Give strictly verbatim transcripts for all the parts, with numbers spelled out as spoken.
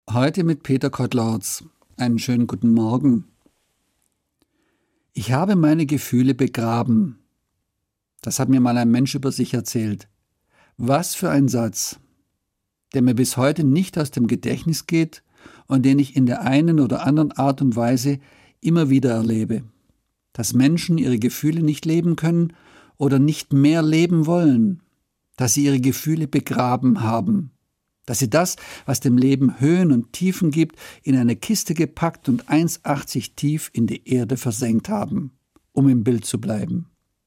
Heute mit Peter Kottlaarz. Einen schönen guten Morgen. Ich habe meine Gefühle begraben. Das hat mir mal ein Mensch über sich erzählt. Was für ein Satz, der mir bis heute nicht aus dem Gedächtnis geht und den ich in der einen oder anderen Art und Weise immer wieder erlebe. Dass Menschen ihre Gefühle nicht leben können oder nicht mehr leben wollen. Dass sie ihre Gefühle begraben haben. Dass sie das, was dem Leben Höhen und Tiefen gibt, in eine Kiste gepackt und eins Komma achtzig tief in die Erde versenkt haben, um im Bild zu bleiben.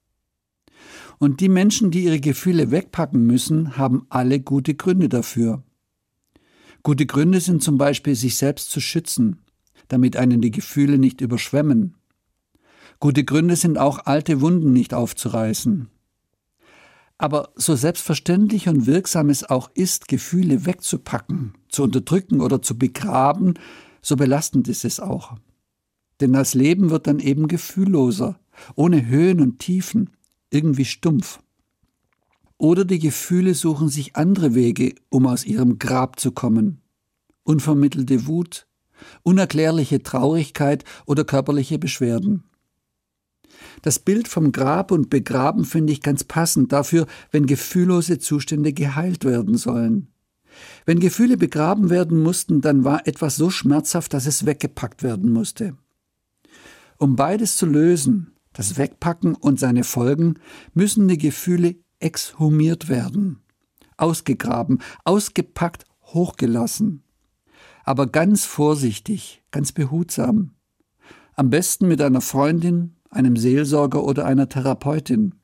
Und die Menschen, die ihre Gefühle wegpacken müssen, haben alle gute Gründe dafür. Gute Gründe sind zum Beispiel, sich selbst zu schützen, damit einen die Gefühle nicht überschwemmen. Gute Gründe sind auch, alte Wunden nicht aufzureißen. Aber so selbstverständlich und wirksam es auch ist, Gefühle wegzupacken, zu unterdrücken oder zu begraben, so belastend ist es auch. Denn das Leben wird dann eben gefühlloser, ohne Höhen und Tiefen, irgendwie stumpf. Oder die Gefühle suchen sich andere Wege, um aus ihrem Grab zu kommen. Unvermittelte Wut, unerklärliche Traurigkeit oder körperliche Beschwerden. Das Bild vom Grab und Begraben finde ich ganz passend dafür, wenn gefühllose Zustände geheilt werden sollen. Wenn Gefühle begraben werden mussten, dann war etwas so schmerzhaft, dass es weggepackt werden musste. Um beides zu lösen, das Wegpacken und seine Folgen, müssen die Gefühle exhumiert werden. Ausgegraben, ausgepackt, hochgelassen. Aber ganz vorsichtig, ganz behutsam. Am besten mit einer Freundin, einem Seelsorger oder einer Therapeutin.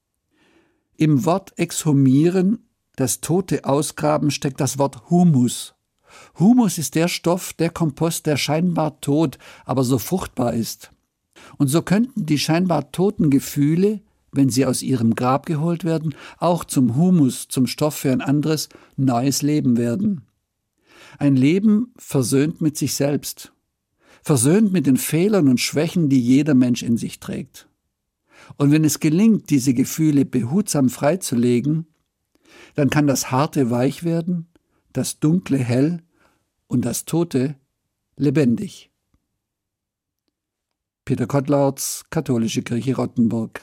Im Wort exhumieren, das Tote ausgraben, steckt das Wort Humus. Humus ist der Stoff, der Kompost, der scheinbar tot, aber so fruchtbar ist. Und so könnten die scheinbar toten Gefühle, wenn sie aus ihrem Grab geholt werden, auch zum Humus, zum Stoff für ein anderes, neues Leben werden. Ein Leben versöhnt mit sich selbst. Versöhnt mit den Fehlern und Schwächen, die jeder Mensch in sich trägt. Und wenn es gelingt, diese Gefühle behutsam freizulegen, dann kann das Harte weich werden, das Dunkle hell und das Tote lebendig. Peter Kottlaarz, Katholische Kirche Rottenburg.